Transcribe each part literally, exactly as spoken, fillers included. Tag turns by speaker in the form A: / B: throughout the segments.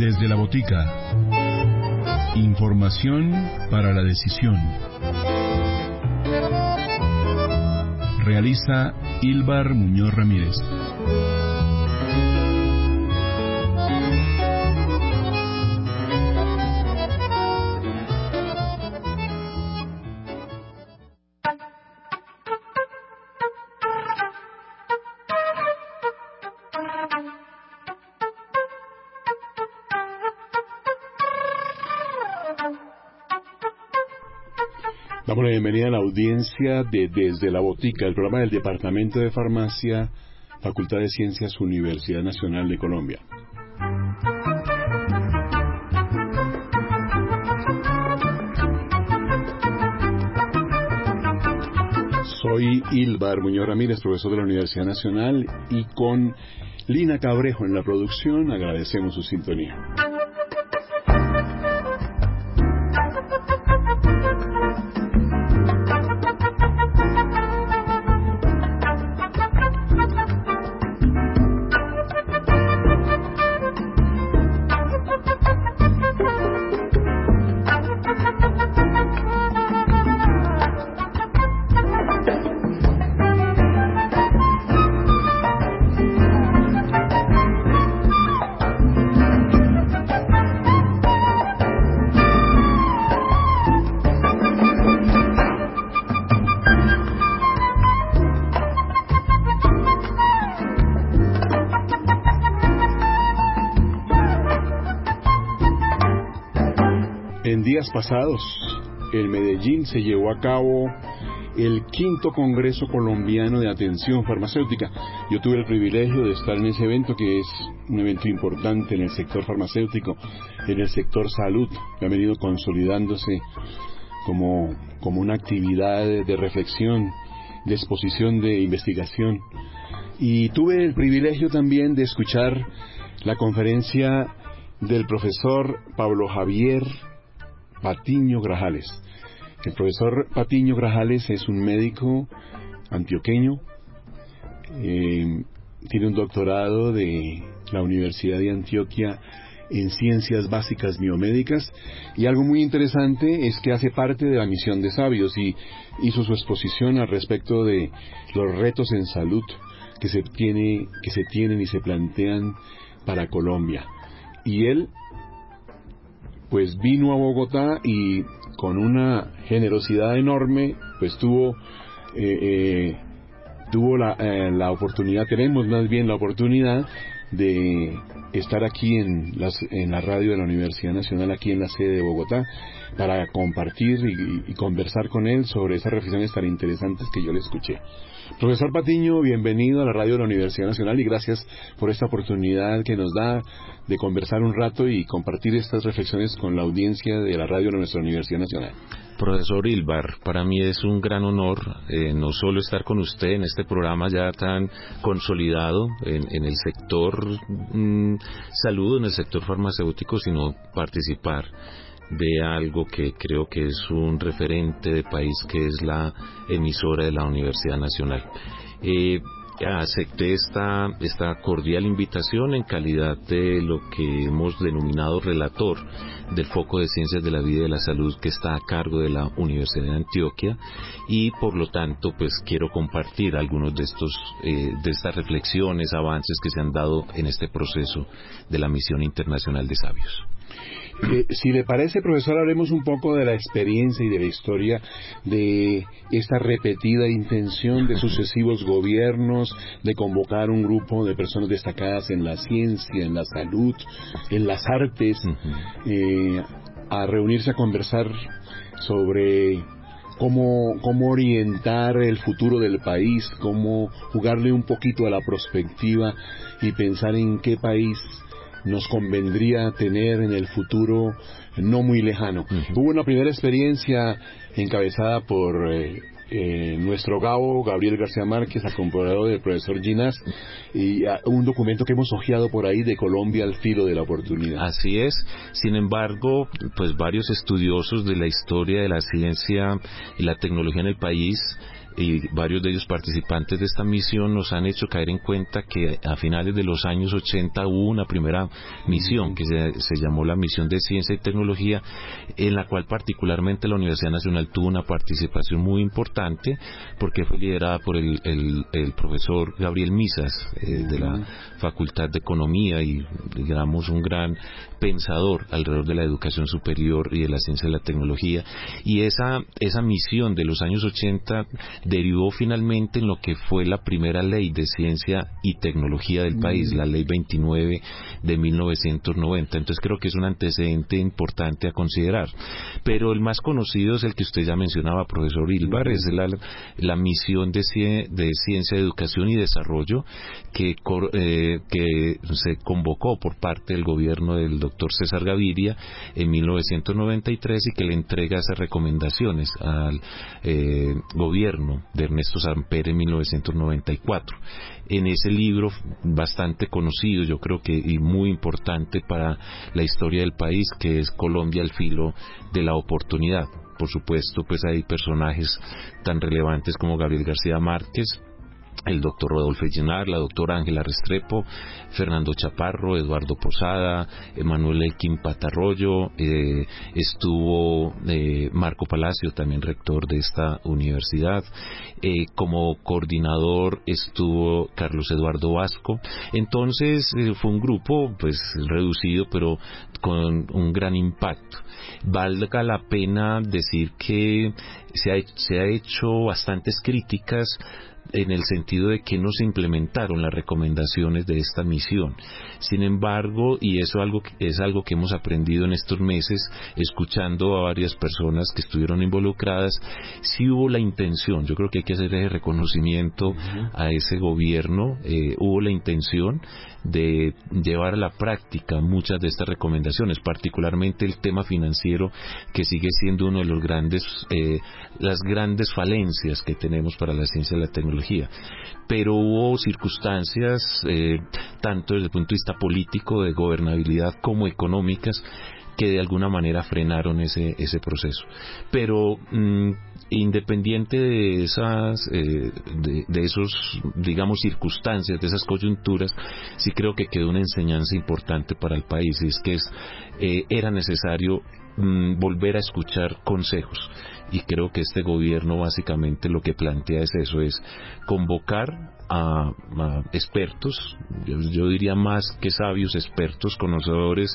A: Desde la botica. Información para la decisión. Realiza Ilbar Muñoz Ramírez.
B: Damos la bienvenida a la audiencia de Desde la Botica, el programa del Departamento de Farmacia, Facultad de Ciencias, Universidad Nacional de Colombia. Soy Ilbar Muñoz Ramírez, profesor de la Universidad Nacional, y con Lina Cabrejo en la producción agradecemos su sintonía. Días pasados, en Medellín se llevó a cabo el quinto Congreso Colombiano de Atención Farmacéutica. Yo tuve el privilegio de estar en ese evento, que es un evento importante en el sector farmacéutico, en el sector salud, que ha venido consolidándose como, como una actividad de reflexión, de exposición, de investigación. Y tuve el privilegio también de escuchar la conferencia del profesor Pablo Javier Patiño Grajales. El profesor Patiño Grajales es un médico antioqueño, eh, tiene un doctorado de la Universidad de Antioquia en Ciencias Básicas Biomédicas, y algo muy interesante es que hace parte de la Misión de Sabios y hizo su exposición al respecto de los retos en salud que se tiene, que se tienen y se plantean para Colombia. Y él pues vino a Bogotá y con una generosidad enorme pues tuvo eh, eh, tuvo la, eh, la oportunidad, tenemos más bien la oportunidad de estar aquí en, las, en la radio de la Universidad Nacional, aquí en la sede de Bogotá, para compartir y, y conversar con él sobre esas reflexiones tan interesantes que yo le escuché. Profesor Patiño, bienvenido a la radio de la Universidad Nacional y gracias por esta oportunidad que nos da de conversar un rato y compartir estas reflexiones con la audiencia de la radio de nuestra Universidad Nacional.
C: Profesor Ilbar, para mí es un gran honor eh, no solo estar con usted en este programa ya tan consolidado en, en el sector mmm, salud, en el sector farmacéutico, sino participar de algo que creo que es un referente de país, que es la emisora de la Universidad Nacional. Eh, acepté esta, esta cordial invitación en calidad de lo que hemos denominado relator del foco de Ciencias de la Vida y de la Salud, que está a cargo de la Universidad de Antioquia, y por lo tanto pues quiero compartir algunos de estos eh, de estas reflexiones, avances que se han dado en este proceso de la Misión Internacional de Sabios.
B: Eh, si le parece, profesor, hablemos un poco de la experiencia y de la historia de esta repetida intención de sucesivos gobiernos de convocar un grupo de personas destacadas en la ciencia, en la salud, en las artes, uh-huh. eh, a reunirse a conversar sobre cómo, cómo orientar el futuro del país, cómo jugarle un poquito a la prospectiva y pensar en qué país nos convendría tener en el futuro no muy lejano. Uh-huh. Hubo una primera experiencia encabezada por eh, eh, nuestro Gabo, Gabriel García Márquez, acompañado del profesor Ginás, y uh, un documento que hemos hojeado por ahí de Colombia al filo de la oportunidad.
C: Así es. Sin embargo, pues varios estudiosos de la historia de la ciencia y la tecnología en el país, y varios de ellos participantes de esta misión, nos han hecho caer en cuenta que a finales de los años ochenta hubo una primera misión que se, se llamó la Misión de Ciencia y Tecnología, en la cual particularmente la Universidad Nacional tuvo una participación muy importante, porque fue liderada por el, el, el profesor Gabriel Misas, eh, de la Facultad de Economía, y digamos un gran pensador alrededor de la educación superior y de la ciencia y la tecnología. Y esa, esa misión de los años ochenta derivó finalmente en lo que fue la primera ley de ciencia y tecnología del país, la ley veintinueve de mil novecientos noventa. Entonces creo que es un antecedente importante a considerar. Pero el más conocido es el que usted ya mencionaba, profesor Ilbar, es la, la misión de, de ciencia, educación y desarrollo que, eh, que se convocó por parte del gobierno del doctor César Gaviria en mil novecientos noventa y tres, y que le entrega esas recomendaciones al eh, gobierno de Ernesto Samper en mil novecientos noventa y cuatro. En ese libro bastante conocido, yo creo que y muy importante para la historia del país, que es Colombia al filo de la oportunidad. Por supuesto, pues hay personajes tan relevantes como Gabriel García Márquez, el doctor Rodolfo Llenar, la doctora Ángela Restrepo, Fernando Chaparro, Eduardo Posada, Emanuel Elkin Patarroyo, eh, estuvo eh, Marco Palacio, también rector de esta universidad, eh, como coordinador estuvo Carlos Eduardo Vasco. Entonces eh, fue un grupo pues reducido, pero con un gran impacto. Valga la pena decir que se ha, se ha hecho bastantes críticas en el sentido de que no se implementaron las recomendaciones de esta misión. Sin embargo, y eso algo, es algo que hemos aprendido en estos meses, escuchando a varias personas que estuvieron involucradas, sí hubo la intención, yo creo que hay que hacer ese reconocimiento uh-huh. a ese gobierno, eh, hubo la intención de llevar a la práctica muchas de estas recomendaciones, particularmente el tema financiero, que sigue siendo uno de los grandes, eh, las grandes falencias que tenemos para la ciencia y la tecnología. Pero hubo circunstancias, eh, tanto desde el punto de vista político, de gobernabilidad, como económicas, que de alguna manera frenaron ese ese proceso. Pero mmm, independiente de esas eh, de, de esos digamos circunstancias, de esas coyunturas, sí creo que quedó una enseñanza importante para el país, y es que es, eh, era necesario mmm, volver a escuchar consejos. Y creo que este gobierno básicamente lo que plantea es eso, es convocar a, a expertos, yo, yo diría más que sabios, expertos, conocedores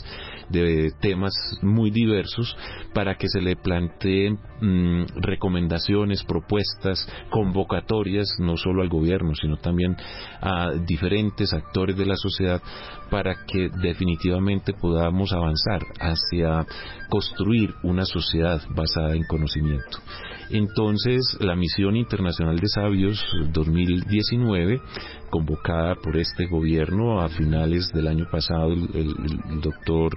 C: de temas muy diversos, para que se le planteen mmm, recomendaciones, propuestas, convocatorias, no solo al gobierno, sino también a diferentes actores de la sociedad, para que definitivamente podamos avanzar hacia construir una sociedad basada en conocimiento. Entonces, la Misión Internacional de Sabios dos mil diecinueve, convocada por este gobierno a finales del año pasado, el, el, el doctor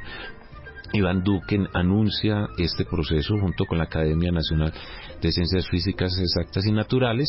C: Iván Duque anuncia este proceso junto con la Academia Nacional de Ciencias Físicas Exactas y Naturales,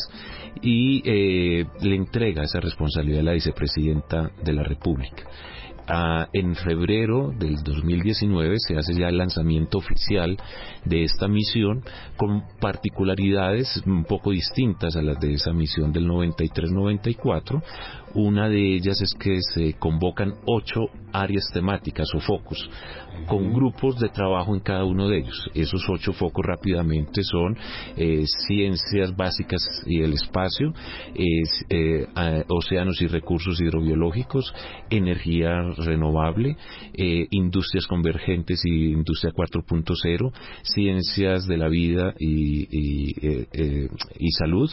C: y eh, le entrega esa responsabilidad a la vicepresidenta de la República. Ah, en febrero del dos mil diecinueve se hace ya el lanzamiento oficial de esta misión, con particularidades un poco distintas a las de esa misión del noventa y tres noventa y cuatro. Una de ellas es que se convocan ocho áreas temáticas o focos, con grupos de trabajo en cada uno de ellos. Esos ocho focos rápidamente son eh, ciencias básicas y el espacio, es, eh, eh, océanos y recursos hidrobiológicos, energía renovable, eh, industrias convergentes y industria cuatro punto cero, ciencias de la vida y, y, eh, eh, y salud.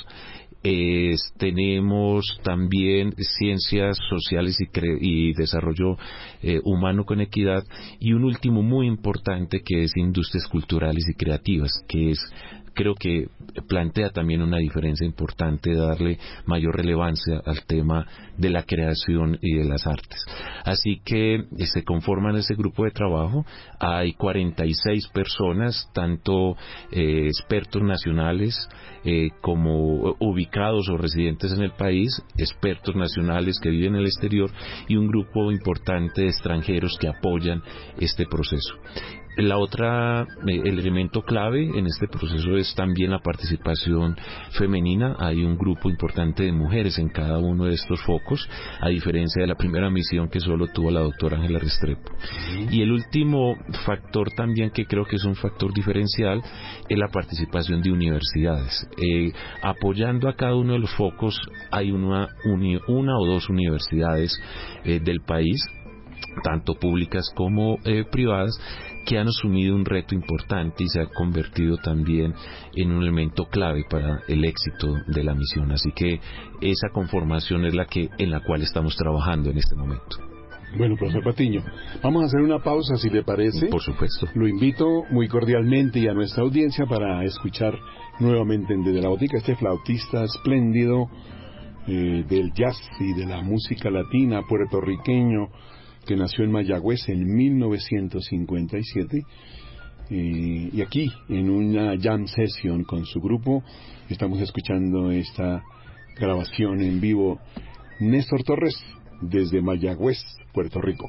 C: Eh, tenemos también ciencias sociales y, cre- y desarrollo eh, humano con equidad, y un último muy importante que es industrias culturales y creativas, que es creo que plantea también una diferencia importante de darle mayor relevancia al tema de la creación y de las artes. Así que se conforman ese grupo de trabajo, hay cuarenta y seis personas, tanto eh, expertos nacionales eh, como ubicados o residentes en el país, expertos nacionales que viven en el exterior y un grupo importante de extranjeros que apoyan este proceso. La otra, el elemento clave en este proceso es también la participación femenina. Hay un grupo importante de mujeres en cada uno de estos focos, a diferencia de la primera misión que solo tuvo la doctora Ángela Restrepo. Y el último factor también que creo que es un factor diferencial es la participación de universidades. Eh, apoyando a cada uno de los focos hay una, uni, una o dos universidades eh, del país, tanto públicas como eh, privadas, que han asumido un reto importante y se ha convertido también en un elemento clave para el éxito de la misión. Así que esa conformación es la que en la cual estamos trabajando en este momento.
B: Bueno, profesor Patiño, vamos a hacer una pausa, si le parece.
C: Por supuesto.
B: Lo invito muy cordialmente y a nuestra audiencia para escuchar nuevamente Desde la Botica este flautista espléndido eh, del jazz y de la música latina puertorriqueño, que nació en Mayagüez en mil novecientos cincuenta y siete, eh, y aquí en una jam session con su grupo estamos escuchando esta grabación en vivo. Néstor Torres, desde Mayagüez, Puerto Rico.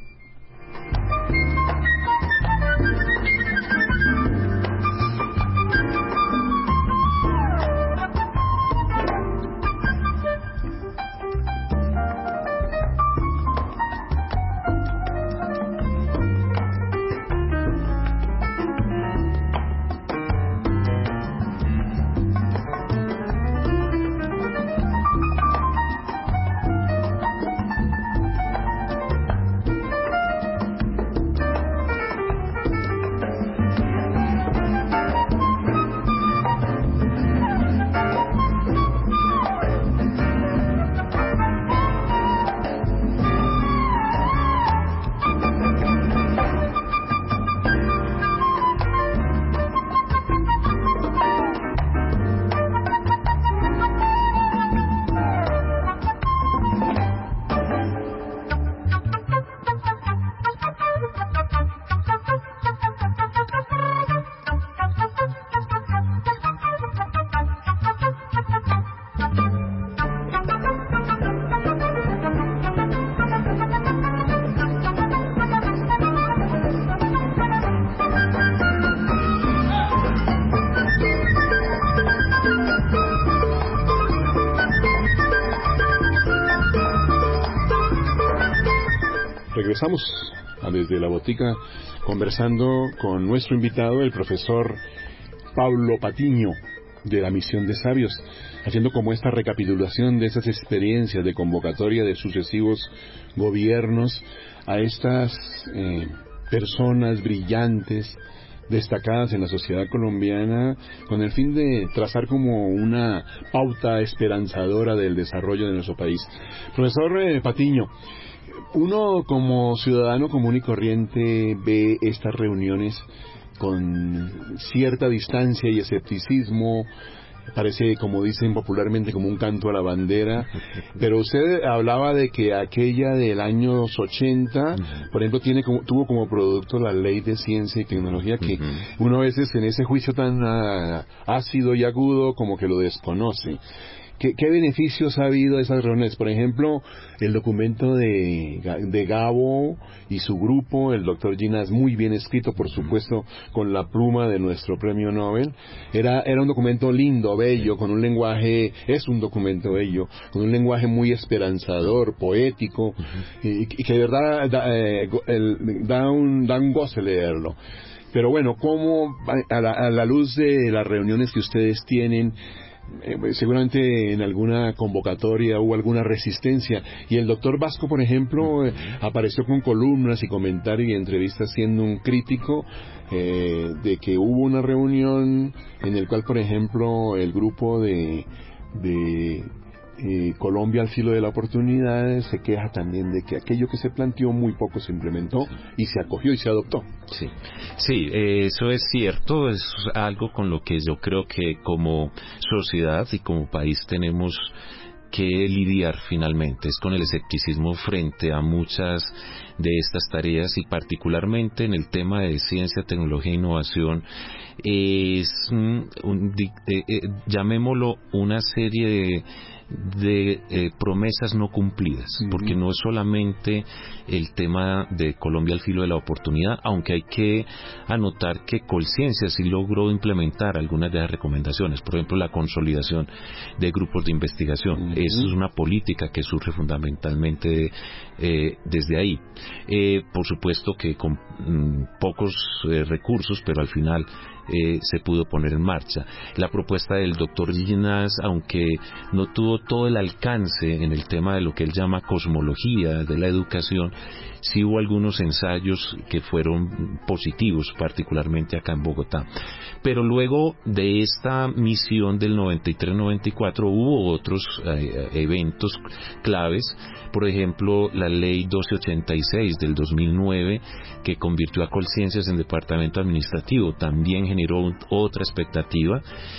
B: Regresamos a Desde la Botica conversando con nuestro invitado, el profesor Pablo Patiño, de la Misión de Sabios, haciendo como esta recapitulación de esas experiencias de convocatoria de sucesivos gobiernos a estas eh, personas brillantes, destacadas en la sociedad colombiana, con el fin de trazar como una pauta esperanzadora del desarrollo de nuestro país. Profesor eh, Patiño, uno como ciudadano común y corriente ve estas reuniones con cierta distancia y escepticismo, parece, como dicen popularmente, como un canto a la bandera, pero usted hablaba de que aquella del año ochenta, por ejemplo, tiene como, tuvo como producto la Ley de Ciencia y Tecnología, que uh-huh. uno a veces en ese juicio tan uh, ácido y agudo como que lo desconoce. ¿Qué, ¿Qué beneficios ha habido de esas reuniones? Por ejemplo, el documento de, de Gabo y su grupo, el doctor Ginás, muy bien escrito, por supuesto, con la pluma de nuestro premio Nobel. Era, era un documento lindo, bello, con un lenguaje, es un documento bello, con un lenguaje muy esperanzador, poético, uh-huh. y, y que de verdad da, eh, el, da, un, da un goce leerlo. Pero bueno, ¿cómo, a la, a la luz de las reuniones que ustedes tienen, Eh, seguramente en alguna convocatoria hubo alguna resistencia, y el doctor Vasco, por ejemplo, eh, apareció con columnas y comentarios y entrevistas siendo un crítico eh, de que hubo una reunión en el cual, por ejemplo, el grupo de, de eh, Colombia al filo de la oportunidad se queja también de que aquello que se planteó muy poco se implementó y se acogió y se adoptó.
C: Sí, sí, eh, eso es cierto, es algo con lo que yo creo que como sociedad y como país tenemos que lidiar finalmente, es con el escepticismo frente a muchas de estas tareas y particularmente en el tema de ciencia, tecnología e innovación, es un, un, eh, eh, llamémoslo una serie de de eh, promesas no cumplidas, uh-huh. porque no es solamente el tema de Colombia al filo de la oportunidad, aunque hay que anotar que Colciencia sí logró implementar algunas de las recomendaciones, por ejemplo la consolidación de grupos de investigación, uh-huh. eso es una política que surge fundamentalmente eh, desde ahí, eh, por supuesto que con mm, pocos eh, recursos, pero al final Eh, se pudo poner en marcha. La propuesta del doctor Ginás, aunque no tuvo todo el alcance en el tema de lo que él llama cosmología de la educación, sí hubo algunos ensayos que fueron positivos, particularmente acá en Bogotá. Pero luego de esta misión del noventa y tres noventa y cuatro hubo otros eh, eventos claves, por ejemplo la ley doce ochenta y seis del dos mil nueve, que convirtió a Colciencias en departamento administrativo, también generó otra expectativa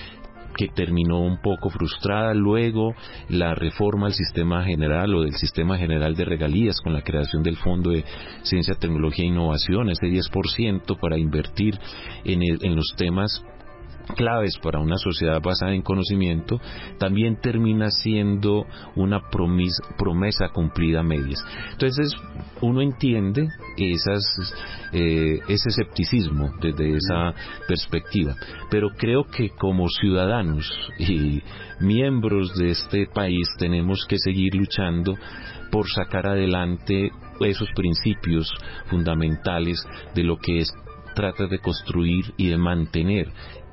C: que terminó un poco frustrada. Luego la reforma al sistema general o del sistema general de regalías con la creación del Fondo de Ciencia, Tecnología e Innovación, ese diez por ciento para invertir en, el, en los temas claves para una sociedad basada en conocimiento, también termina siendo una promis, promesa cumplida a medias. Entonces uno entiende esas, eh, ese escepticismo desde esa perspectiva, pero creo que como ciudadanos y miembros de este país tenemos que seguir luchando por sacar adelante esos principios fundamentales de lo que es trata de construir y de mantener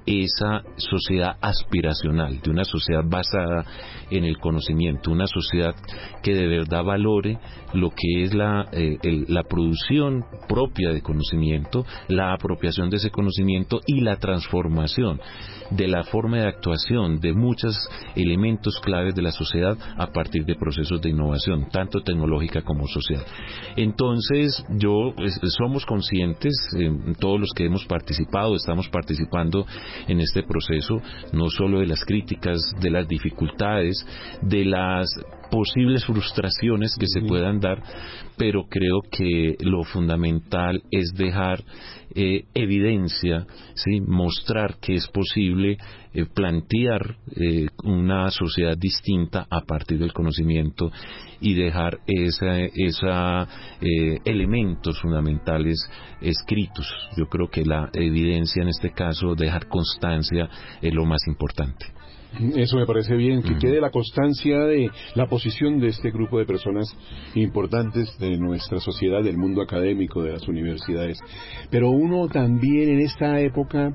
C: esa sociedad aspiracional, de una sociedad basada en el conocimiento, una sociedad que de verdad valore lo que es la, eh, el, la producción propia de conocimiento, la apropiación de ese conocimiento y la transformación de la forma de actuación de muchos elementos claves de la sociedad a partir de procesos de innovación, tanto tecnológica como social. Entonces, yo pues, somos conscientes, eh, todos los que hemos participado, estamos participando en este proceso, no solo de las críticas, de las dificultades, de las posibles frustraciones que se puedan dar, pero creo que lo fundamental es dejar eh, evidencia, ¿sí? Mostrar que es posible eh, plantear eh, una sociedad distinta a partir del conocimiento y dejar esa, esa eh, elementos fundamentales escritos. Yo creo que la evidencia en este caso, dejar constancia, es lo más importante.
B: Eso me parece bien, que uh-huh. quede la constancia de la posición de este grupo de personas importantes de nuestra sociedad, del mundo académico, de las universidades. Pero uno también en esta época,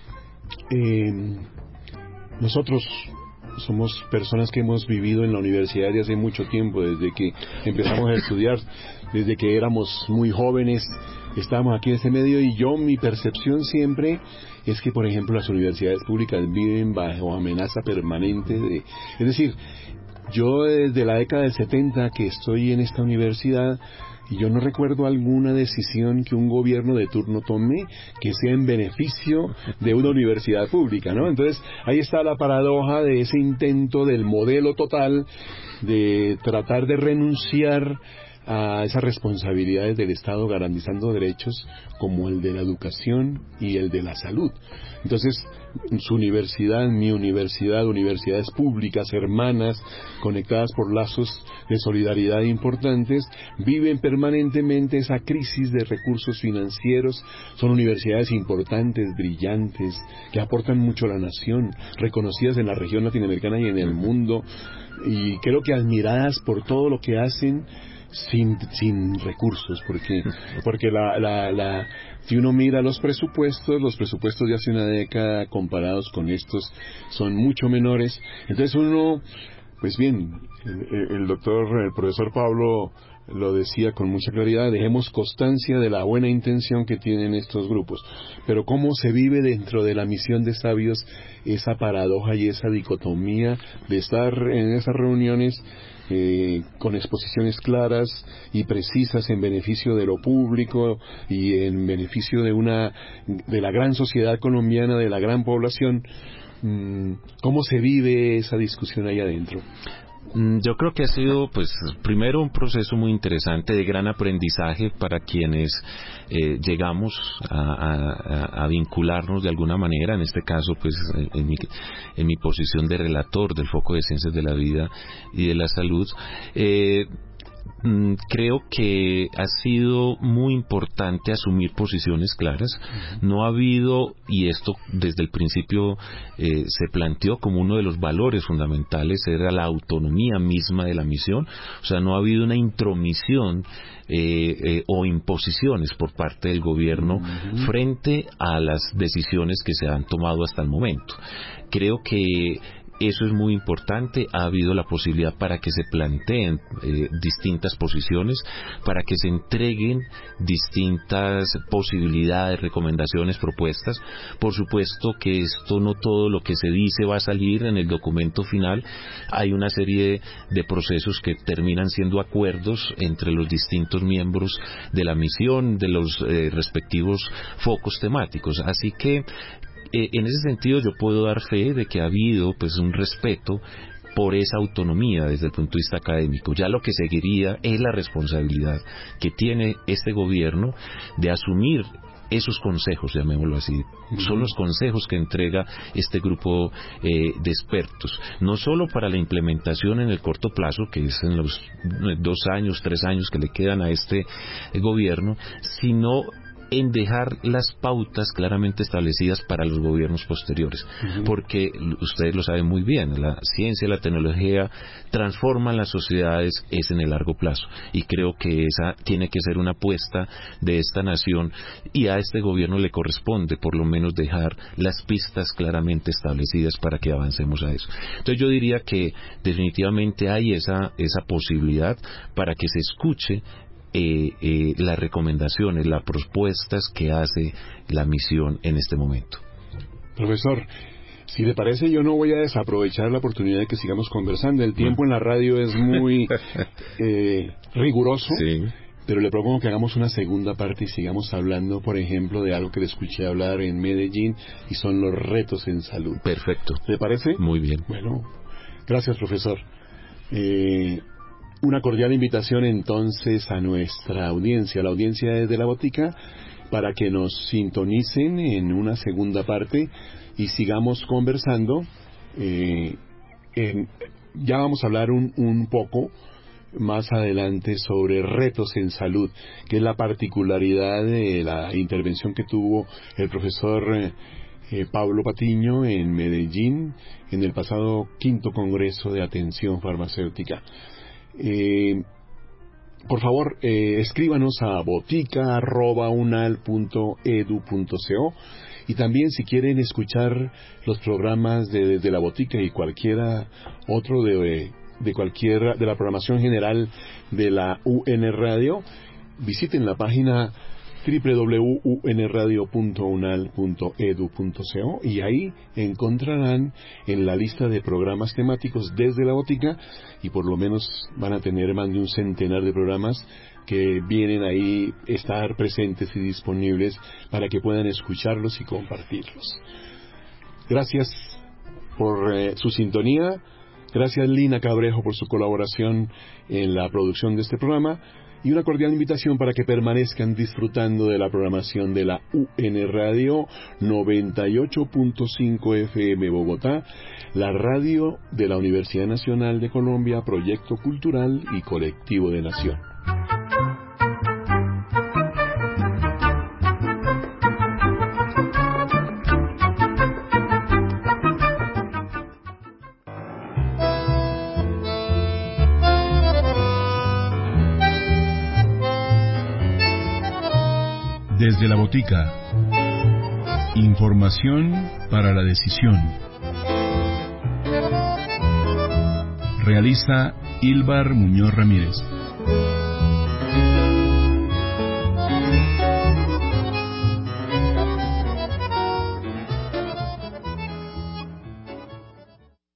B: eh, nosotros somos personas que hemos vivido en la universidad desde hace mucho tiempo, desde que empezamos a estudiar, desde que éramos muy jóvenes, estábamos aquí en este medio, y yo, mi percepción siempre es que, por ejemplo, las universidades públicas viven bajo amenaza permanente de, es decir, yo desde la década del setenta que estoy en esta universidad, y yo no recuerdo alguna decisión que un gobierno de turno tome que sea en beneficio de una universidad pública, ¿no? Entonces, ahí está la paradoja de ese intento del modelo total de tratar de renunciar a esas responsabilidades del Estado garantizando derechos como el de la educación y el de la salud. Entonces, su universidad, mi universidad, universidades públicas, hermanas, conectadas por lazos de solidaridad importantes, viven permanentemente esa crisis de recursos financieros. Son universidades importantes, brillantes, que aportan mucho a la nación, reconocidas en la región latinoamericana y en el mundo, y creo que admiradas por todo lo que hacen sin sin recursos, porque porque la, la, la si uno mira los presupuestos, los presupuestos de hace una década comparados con estos son mucho menores. Entonces uno Pues bien, el, el doctor, el profesor Pablo lo decía con mucha claridad, dejemos constancia de la buena intención que tienen estos grupos, pero cómo se vive dentro de la misión de sabios esa paradoja y esa dicotomía de estar en esas reuniones eh, con exposiciones claras y precisas en beneficio de lo público y en beneficio de una de la gran sociedad colombiana, de la gran población. ¿Cómo se vive esa discusión ahí adentro?
C: Yo creo que ha sido, pues, primero un proceso muy interesante de gran aprendizaje para quienes eh, llegamos a, a, a vincularnos de alguna manera, en este caso, pues, en mi, en mi posición de relator del Foco de Ciencias de la Vida y de la Salud. Eh, Creo que ha sido muy importante asumir posiciones claras. Uh-huh. No ha habido, y esto desde el principio eh, se planteó como uno de los valores fundamentales, era la autonomía misma de la misión. O sea, no ha habido una intromisión eh, eh, o imposiciones por parte del gobierno uh-huh. frente a las decisiones que se han tomado hasta el momento. Creo que eso es muy importante. Ha habido la posibilidad para que se planteen eh, distintas posiciones, para que se entreguen distintas posibilidades, recomendaciones, propuestas. Por supuesto que esto no todo lo que se dice va a salir en el documento final. Hay una serie de procesos que terminan siendo acuerdos entre los distintos miembros de la misión, de los eh, respectivos focos temáticos. Así que Eh, en ese sentido yo puedo dar fe de que ha habido pues un respeto por esa autonomía desde el punto de vista académico. Ya lo que seguiría es la responsabilidad que tiene este gobierno de asumir esos consejos, llamémoslo así. Uh-huh. Son los consejos que entrega este grupo eh, de expertos, no solo para la implementación en el corto plazo, que es en los dos años, tres años que le quedan a este eh, gobierno, sino en dejar las pautas claramente establecidas para los gobiernos posteriores. Uh-huh. Porque ustedes lo saben muy bien, la ciencia y la tecnología transforman las sociedades, es en el largo plazo, y creo que esa tiene que ser una apuesta de esta nación, y a este gobierno le corresponde por lo menos dejar las pistas claramente establecidas para que avancemos a eso. Entonces yo diría que definitivamente hay esa, esa posibilidad para que se escuche Eh, eh, las recomendaciones, las propuestas que hace la misión en este momento.
B: Profesor, si le parece, yo no voy a desaprovechar la oportunidad de que sigamos conversando. El tiempo en la radio es muy eh, riguroso, sí. Pero le propongo que hagamos una segunda parte y sigamos hablando, por ejemplo, de algo que le escuché hablar en Medellín, y son los retos en salud.
C: Perfecto.
B: ¿Le parece?
C: Muy bien.
B: Bueno, gracias, profesor. Eh... Una cordial invitación entonces a nuestra audiencia, la audiencia de La Botica, para que nos sintonicen en una segunda parte y sigamos conversando. Eh, en, ya vamos a hablar un, un poco más adelante sobre retos en salud, que es la particularidad de la intervención que tuvo el profesor eh, eh, Pablo Patiño en Medellín en el pasado quinto Congreso de Atención Farmacéutica. Eh, por favor, eh, escríbanos a botica arroba unal punto edu punto co, y también si quieren escuchar los programas de, de la Botica y cualquiera otro de, de cualquiera de la programación general de la U N Radio, visiten la página doble u doble u doble u punto u n radio punto unal punto edu punto co, y ahí encontrarán en la lista de programas temáticos desde la Botica, y por lo menos van a tener más de un centenar de programas que vienen ahí estar presentes y disponibles para que puedan escucharlos y compartirlos. Gracias por eh, su sintonía. Gracias, Lina Cabrejo, por su colaboración en la producción de este programa. Y una cordial invitación para que permanezcan disfrutando de la programación de la U N Radio noventa y ocho punto cinco F M Bogotá, la radio de la Universidad Nacional de Colombia, proyecto cultural y colectivo de nación.
A: Desde la Botica, información para la decisión. Realiza Ilvar Muñoz Ramírez.